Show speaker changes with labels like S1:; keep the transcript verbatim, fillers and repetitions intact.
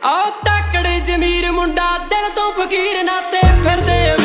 S1: ਆ ਤਕੜੇ ਜ਼ਮੀਰ ਮੁੰਡਾ ਦਿਲ ਤੋਂ ਫਕੀਰ ਨਾਤੇ ਫਿਰਦੇ